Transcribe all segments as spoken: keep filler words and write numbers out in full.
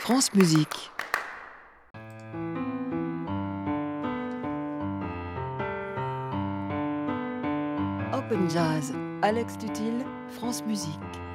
France Musique. Open Jazz, Alex Tutil, France Musique.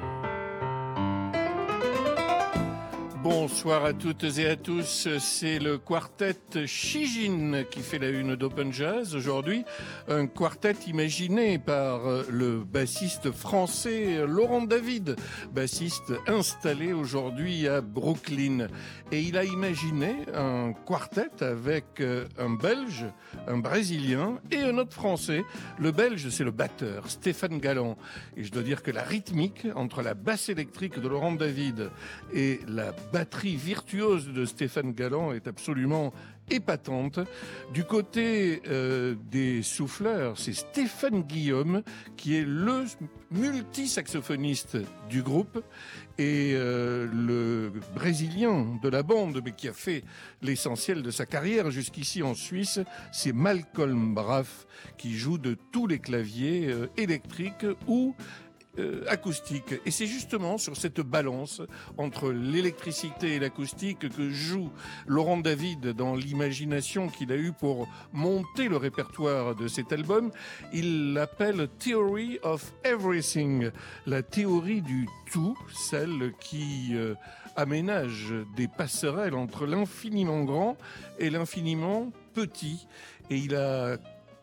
Bonsoir à toutes et à tous, c'est le quartet Shijin qui fait la une d'Open Jazz aujourd'hui, un quartet imaginé par le bassiste français Laurent David, bassiste installé aujourd'hui à Brooklyn. Et il a imaginé un quartet avec un Belge, un Brésilien et un autre Français. Le Belge, c'est le batteur, Stéphane Galland. Et je dois dire que la rythmique entre la basse électrique de Laurent David et la batterie virtuose de Stéphane Galland est absolument épatante. Du côté euh, des souffleurs, c'est Stéphane Guillaume qui est le multi-saxophoniste du groupe et euh, le Brésilien de la bande, mais qui a fait l'essentiel de sa carrière jusqu'ici en Suisse, c'est Malcolm Braff qui joue de tous les claviers euh, électriques ou Euh, acoustique. Et c'est justement sur cette balance entre l'électricité et l'acoustique que joue Laurent David dans l'imagination qu'il a eue pour monter le répertoire de cet album. Il l'appelle Theory of Everything, la théorie du tout, celle qui euh, aménage des passerelles entre l'infiniment grand et l'infiniment petit. Et il a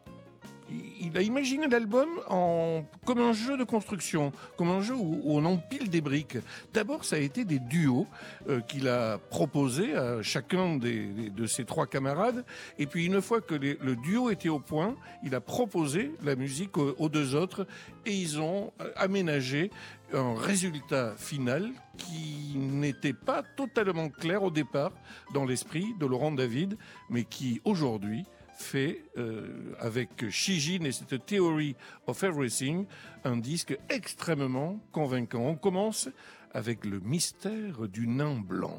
Il a imaginé l'album en, comme un jeu de construction, comme un jeu où, où on empile des briques. D'abord, ça a été des duos euh, qu'il a proposés à chacun des, de ses trois camarades. Et puis, une fois que les, le duo était au point, il a proposé la musique aux, aux deux autres et ils ont aménagé un résultat final qui n'était pas totalement clair au départ dans l'esprit de Laurent David, mais qui, aujourd'hui, fait euh, avec Shijin et cette Theory of Everything un disque extrêmement convaincant. On commence avec le mystère du nain blanc.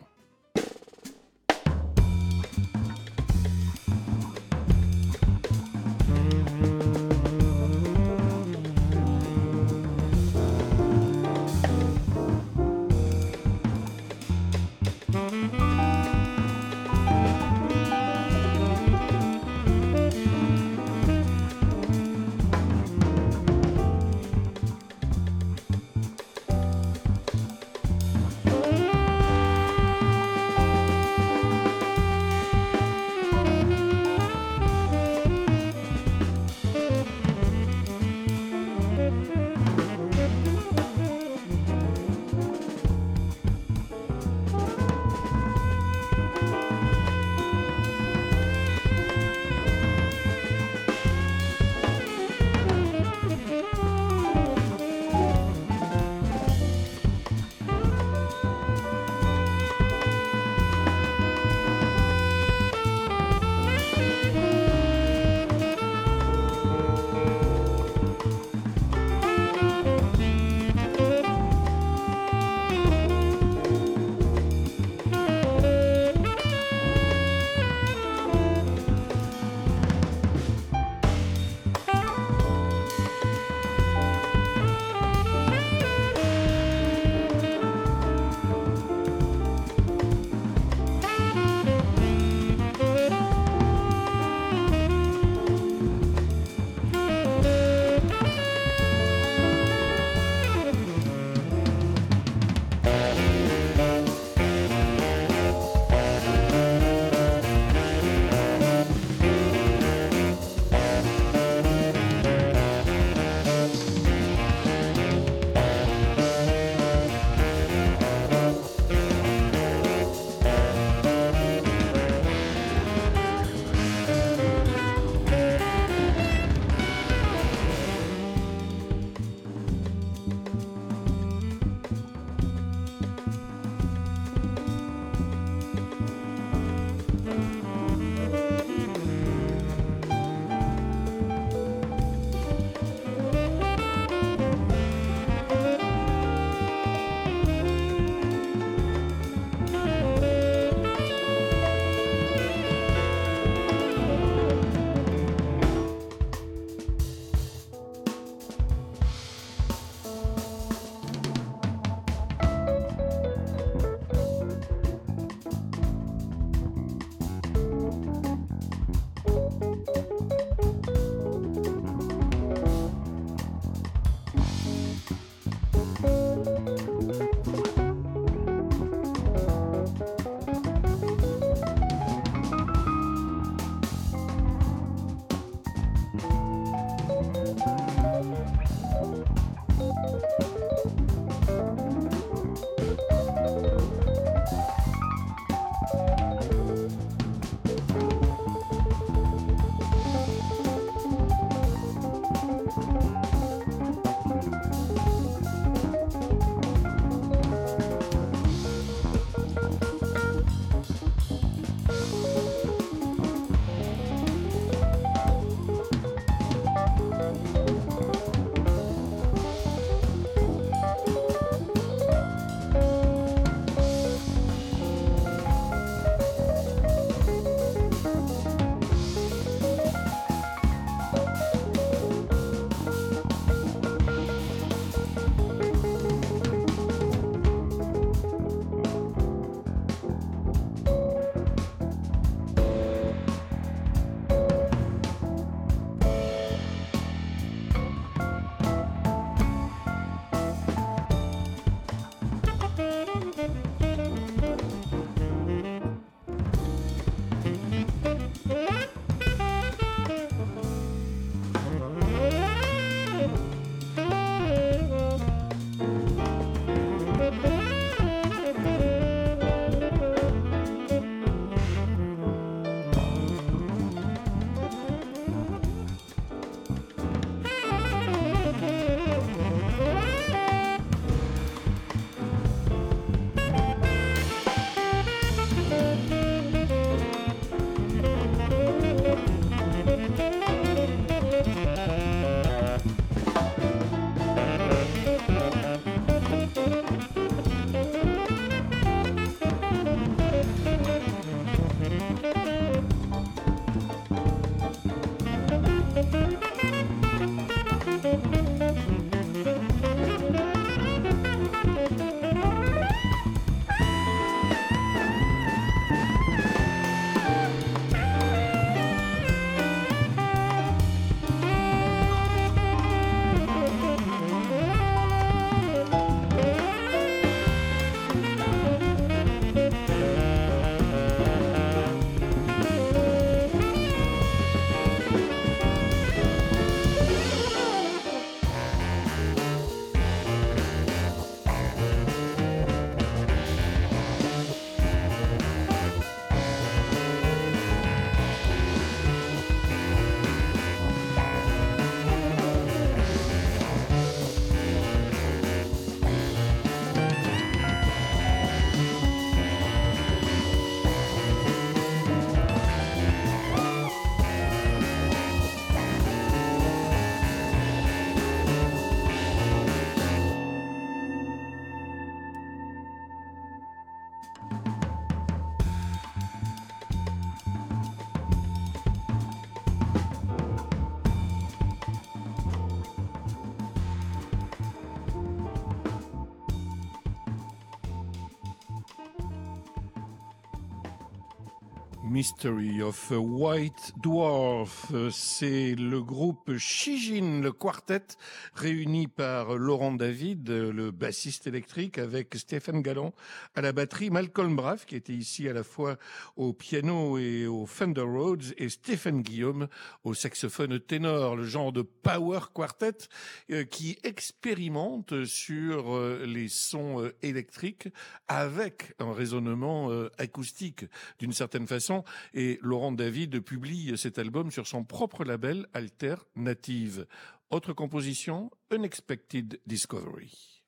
Mystery of a White Dwarf, c'est le groupe Shijin, le quartet, réuni par Laurent David, le bassiste électrique, avec Stéphane Galland à la batterie, Malcolm Braff, qui était ici à la fois au piano et au Fender Rhodes, et Stéphane Guillaume au saxophone ténor, le genre de power quartet euh, qui expérimente sur euh, les sons euh, électriques avec un raisonnement euh, acoustique d'une certaine façon. Et Laurent David publie cet album sur son propre label Alternative. Autre composition, Unexpected Discovery.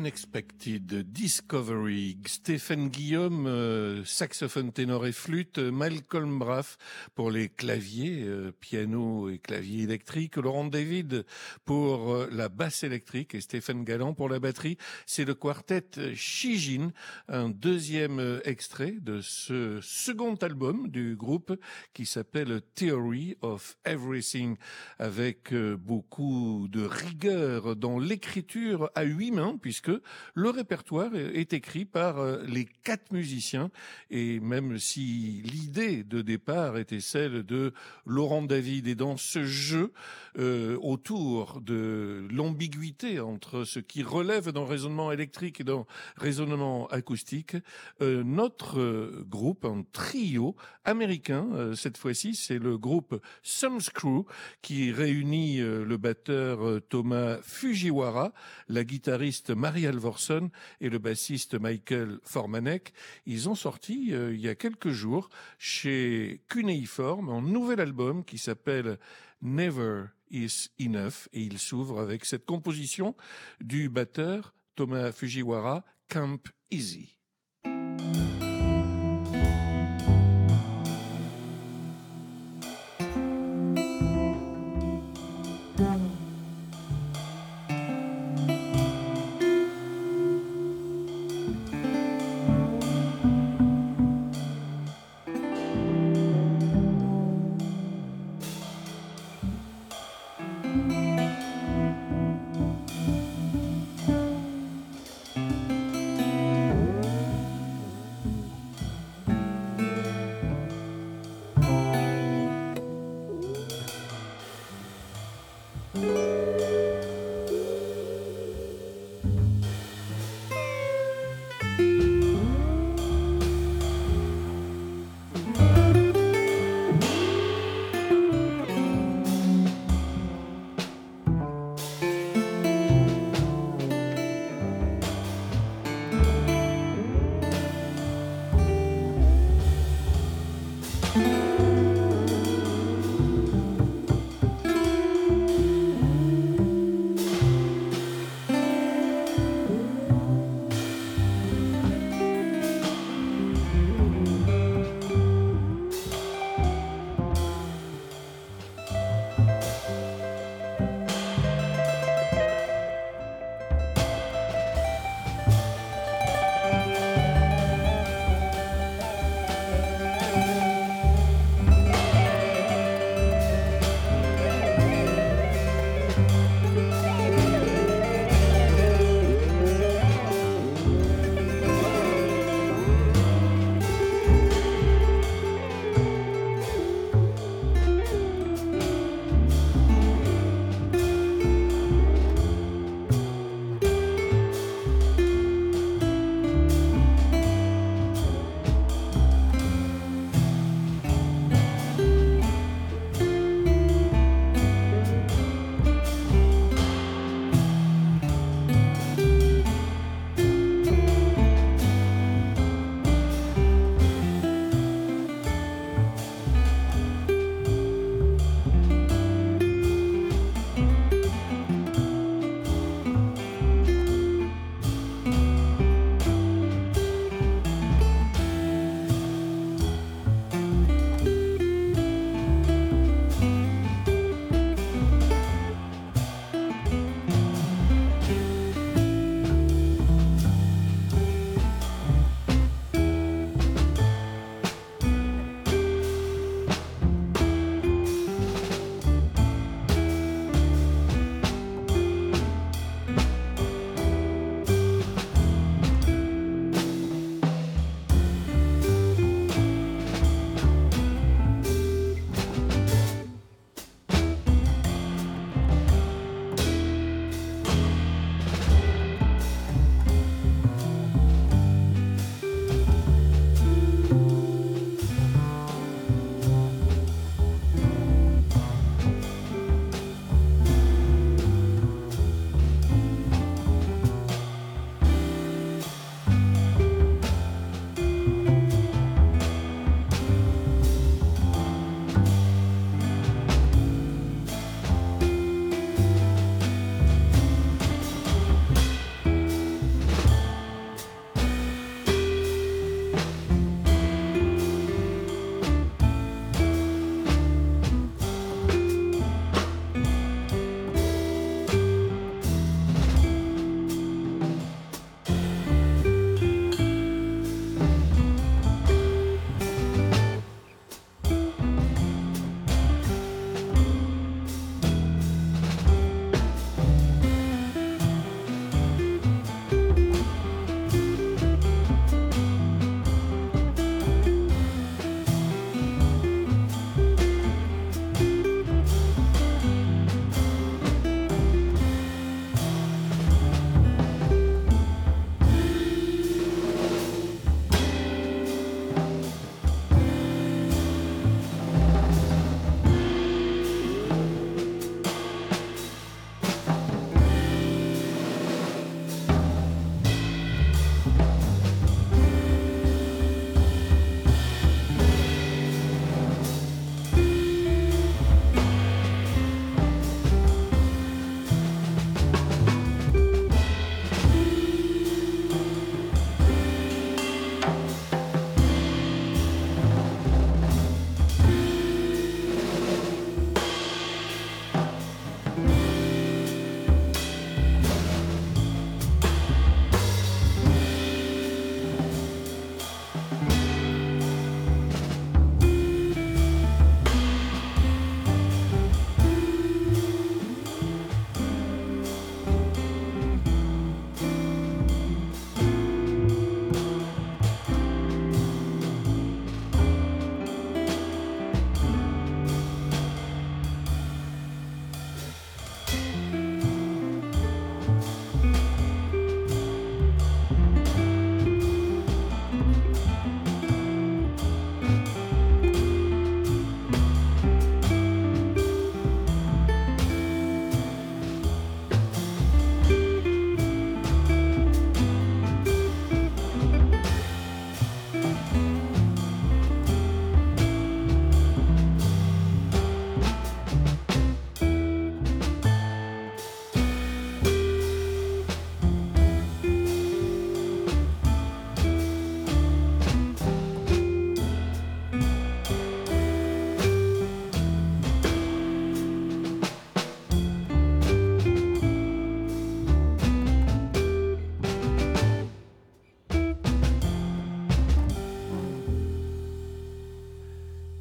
Unexpected, Discovery, Stéphane Guillaume, euh, saxophone ténor et flûte, Malcolm Braff pour les claviers, euh, piano et clavier électrique, Laurent David pour euh, la basse électrique et Stéphane Galland pour la batterie. C'est le quartet Shijin, un deuxième euh, extrait de ce second album du groupe qui s'appelle Theory of Everything, avec euh, beaucoup de rigueur dans l'écriture à huit mains, puisque le répertoire est écrit par les quatre musiciens. Et même si l'idée de départ était celle de Laurent David, et dans ce jeu euh, autour de l'ambiguïté entre ce qui relève d'un raisonnement électrique et d'un raisonnement acoustique, euh, notre euh, groupe, un trio américain, euh, cette fois-ci, c'est le groupe Thumbscrew, qui réunit euh, le batteur euh, Thomas Fujiwara, la guitariste Marie Alvorson et le bassiste Michael Formanek. Ils ont sorti euh, il y a quelques jours chez Cuneiform un nouvel album qui s'appelle Never Is Enough, et il s'ouvre avec cette composition du batteur Thomas Fujiwara, Camp Easy.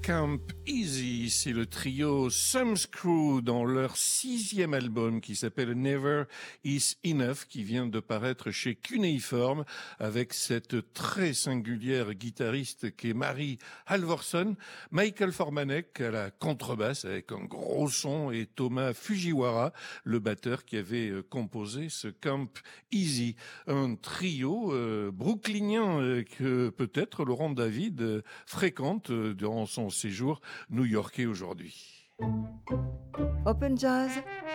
Camp Easy, c'est le trio Thumbscrew dans leur sixième album qui s'appelle Never Is Enough, qui vient de paraître chez Cuneiform avec cette très singulière guitariste qui est Mary Halvorson, Michael Formanek à la contrebasse avec un gros son et Thomas Fujiwara, le batteur qui avait composé ce Camp Easy. Un trio euh, brooklynien euh, que peut-être Laurent David euh, fréquente euh, durant son séjour new-yorkais aujourd'hui. Open Jazz,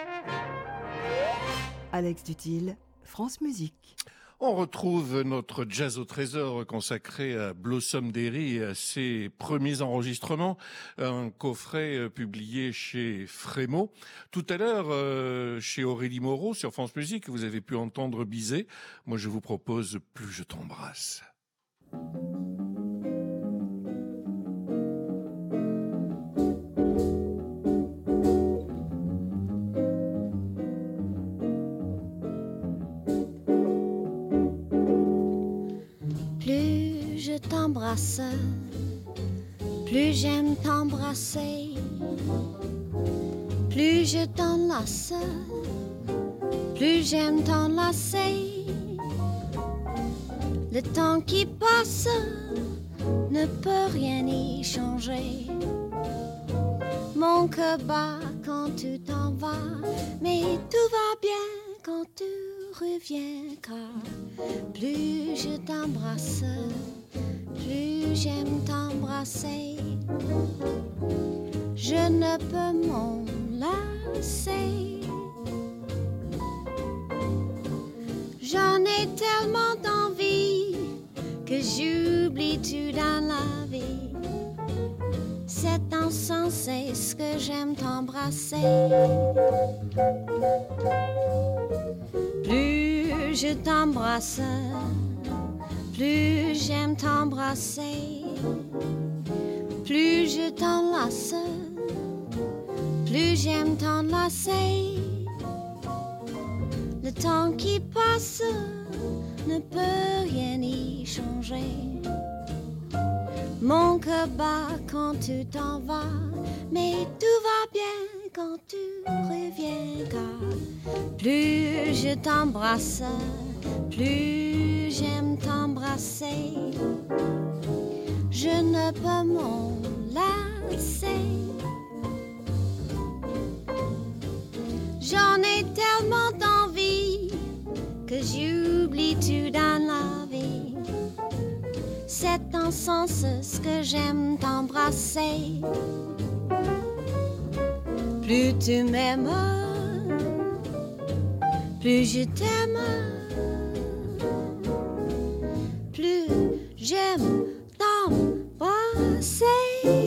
Alex Dutil, France Musique. On retrouve notre Jazz au trésor consacré à Blossom Derry et à ses premiers enregistrements, un coffret publié chez Frémo. Tout à l'heure, euh, chez Aurélie Moreau sur France Musique, vous avez pu entendre Bizet. Moi, je vous propose Plus je t'embrasse. Plus je t'embrasse, plus j'aime t'embrasser, plus je t'enlace, plus j'aime t'enlacer. Le temps qui passe ne peut rien y changer. Mon cœur bat quand tu t'en vas, mais tout va bien quand tu reviens, car plus je t'embrasse, plus j'aime t'embrasser. Je ne peux m'en lasser. J'en ai tellement d'envie que j'oublie tout dans la vie. C'est insensé ce que j'aime t'embrasser. Plus je t'embrasse, plus j'aime t'embrasser. Plus je t'enlace, plus j'aime t'enlacer. Le temps qui passe ne peut rien y changer. Mon cœur bat quand tu t'en vas, mais tout va bien quand tu reviens, car plus je t'embrasse, plus j'aime t'embrasser. Je ne peux m'en lasser. J'en ai tellement d'envie que j'oublie tout dans la vie. C'est en sens ce que j'aime t'embrasser. Plus tu m'aimes, plus je t'aime, plus j'aime t'embrasser.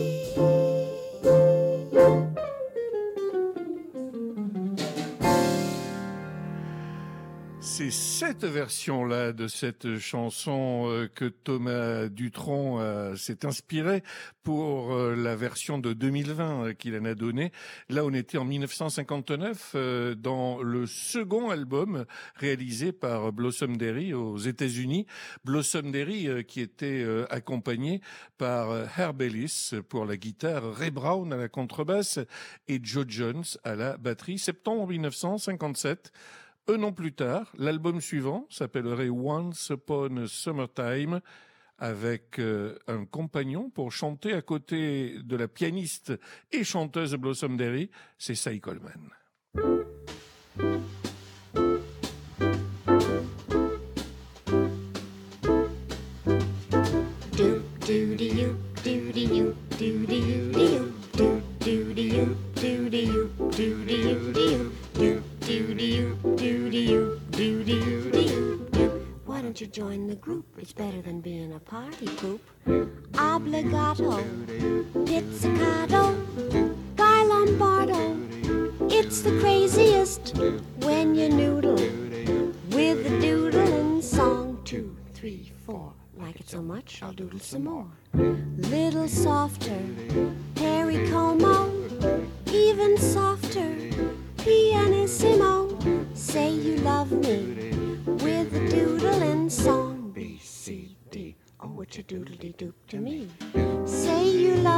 C'est cette version-là de cette chanson que Thomas Dutronc euh, s'est inspiré pour euh, la version de deux mille vingt euh, qu'il en a donnée. Là, on était en mille neuf cent cinquante-neuf euh, dans le second album réalisé par Blossom Derry aux États-Unis. Blossom Derry euh, qui était euh, accompagné par euh, Herb Ellis pour la guitare, Ray Brown à la contrebasse et Joe Jones à la batterie. Septembre mille neuf cent cinquante-sept. Un an plus tard, l'album suivant s'appellerait Once Upon a Summertime, avec euh, un compagnon pour chanter à côté de la pianiste et chanteuse Blossom Derry, c'est Cy Coleman. Why don't you join the group? It's better than being a party poop. Obligato, pizzicato, Guy Lombardo. It's the craziest when you noodle with the doodling song. Two, three, four. Like it so much, I'll doodle some more. Little softer, Perry Como. Even softer, pianissimo. Say you love me with the doodling song. B, C, D. Oh, what you doodle-dee-doop to me. Say you love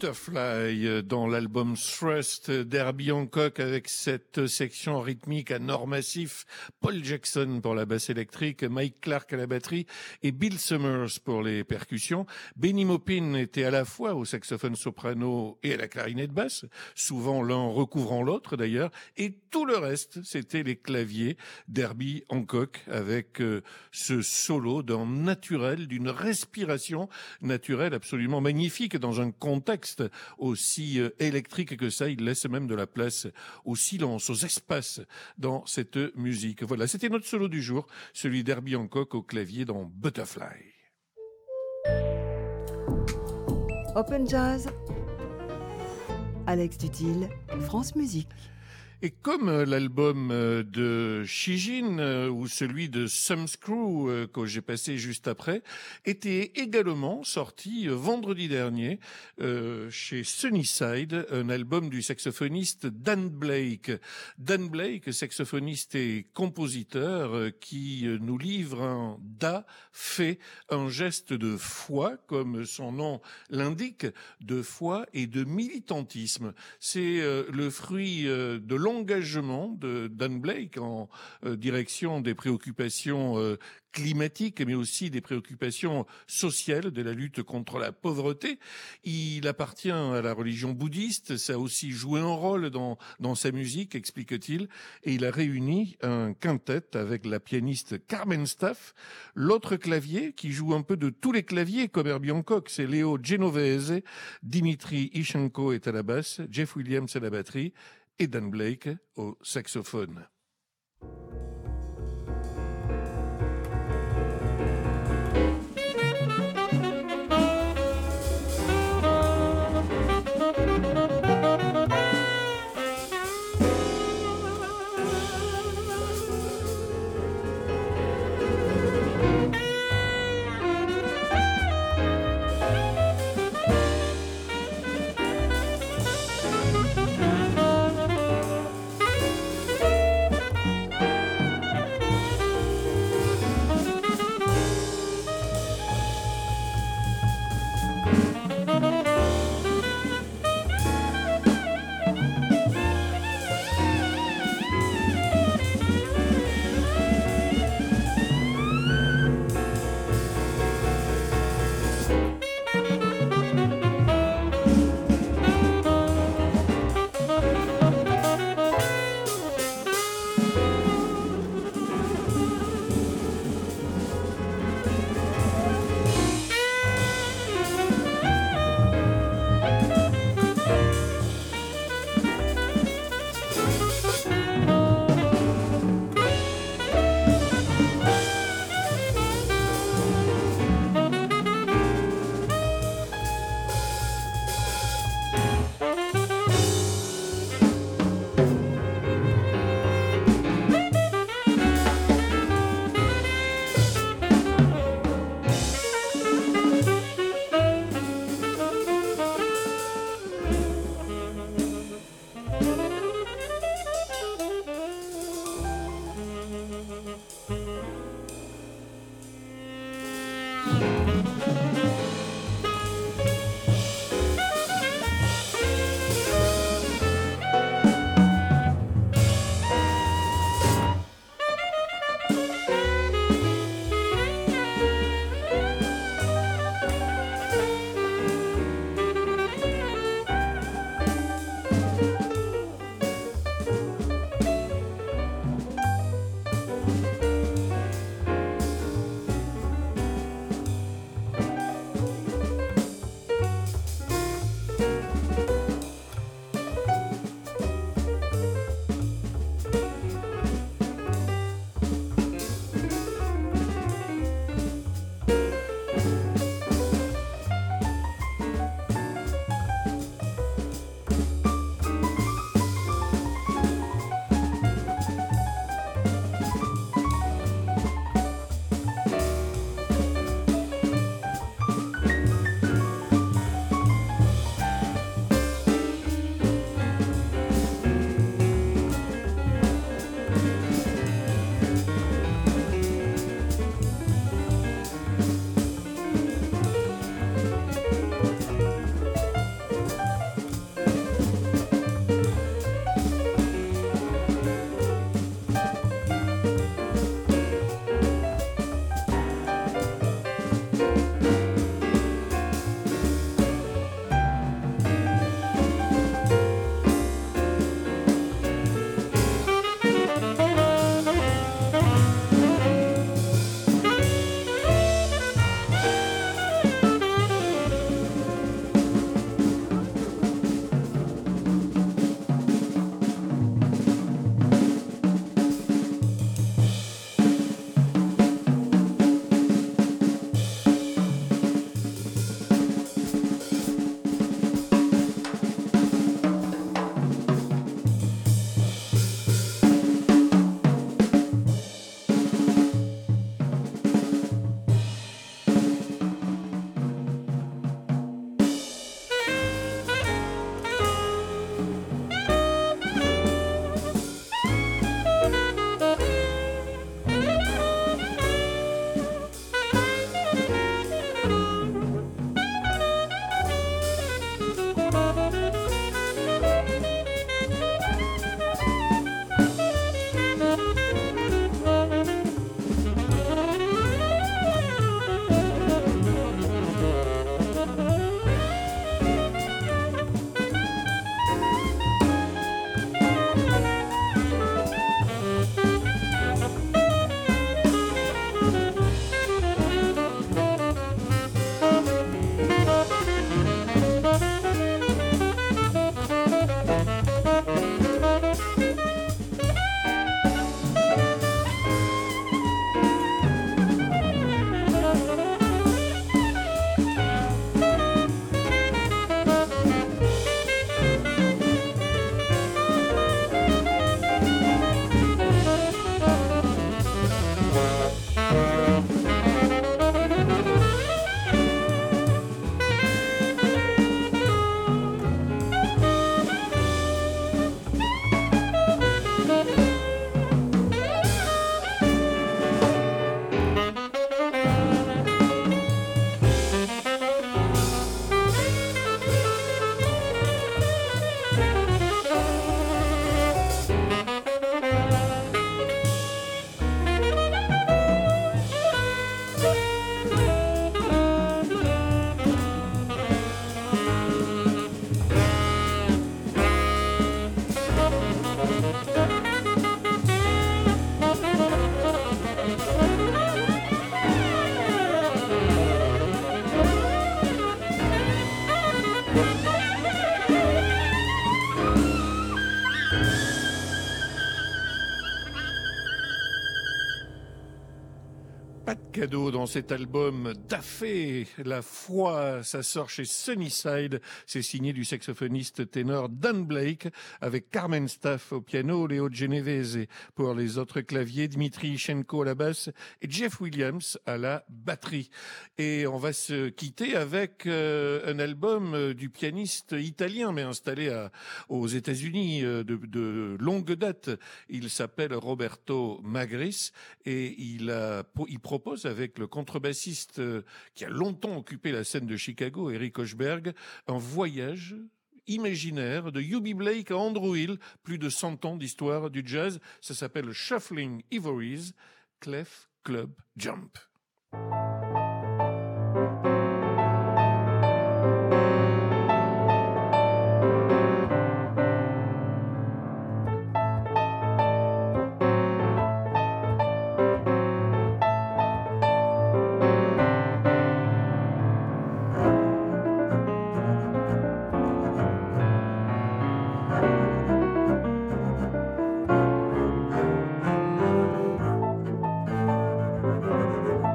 Butterfly dans l'album Thrust d'Herbie Hancock avec cette section rythmique à nord massif, Paul Jackson pour la basse électrique, Mike Clark à la batterie et Bill Summers pour les percussions. Benny Maupin était à la fois au saxophone soprano et à la clarinette basse, souvent l'un recouvrant l'autre d'ailleurs, et tout le reste c'était les claviers d'Herbie Hancock avec euh, ce solo d'un naturel, d'une respiration naturelle absolument magnifique dans un contexte aussi électrique que ça. Il laisse même de la place au silence, aux espaces dans cette musique. Voilà, c'était notre solo du jour, celui d'Herbie Hancock au clavier dans Butterfly. Open Jazz, Alex Dutil, France Musique. Et comme l'album de Shijin ou celui de Some Screw que j'ai passé juste après était également sorti vendredi dernier euh, chez Sunnyside, un album du saxophoniste Dan Blake. Dan Blake, saxophoniste et compositeur qui nous livre un da fait, un geste de foi, comme son nom l'indique, de foi et de militantisme. C'est euh, le fruit euh, de l'engagement de Dan Blake en euh, direction des préoccupations euh, climatiques, mais aussi des préoccupations sociales, de la lutte contre la pauvreté. Il appartient à la religion bouddhiste, ça a aussi joué un rôle dans, dans sa musique, explique-t-il, et il a réuni un quintet avec la pianiste Carmen Staff, l'autre clavier qui joue un peu de tous les claviers comme Herbie Hancock, c'est Léo Genovese, Dimitri Ishenko est à la basse, Jeff Williams à la batterie, et Dan Blake au saxophone. cadeau dans cet album d'Affé. La foi, ça sort chez Sunnyside. C'est signé du saxophoniste ténor Dan Blake avec Carmen Staff au piano, Léo Genovese pour les autres claviers, Dmitri Shenko à la basse et Jeff Williams à la batterie. Et on va se quitter avec euh, un album du pianiste italien mais installé à, aux États-Unis euh, de, de longue date. Il s'appelle Roberto Magris et il, a, il propose avec le contrebassiste euh, qui a longtemps occupé la scène de Chicago, Eric Hochberg, un voyage imaginaire de Eubie Blake à Andrew Hill, plus de cent ans d'histoire du jazz. Ça s'appelle Shuffling Ivories, Clef Club Jump. Thank you.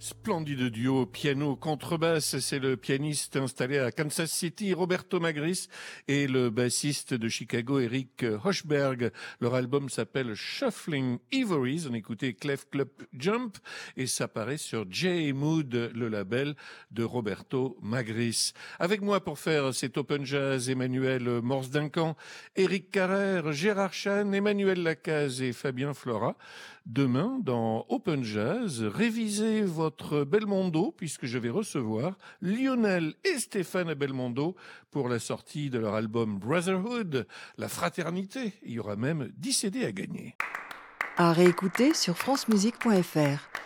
Splendide duo piano-contrebasse, c'est le pianiste installé à Kansas City, Roberto Magris, et le bassiste de Chicago, Eric Hochberg. Leur album s'appelle Shuffling Ivories, on écoutait Clef Club Jump, et ça paraît sur J Mood, le label de Roberto Magris. Avec moi pour faire cet Open Jazz, Emmanuel Morse-Duncan, Éric Carrère, Gérard Chan, Emmanuel Lacaze et Fabien Flora. Demain, dans Open Jazz, révisez votre Belmondo, puisque je vais recevoir Lionel et Stéphane Belmondo pour la sortie de leur album Brotherhood, la fraternité. Il y aura même dix C D à gagner. À réécouter sur francemusique point f r.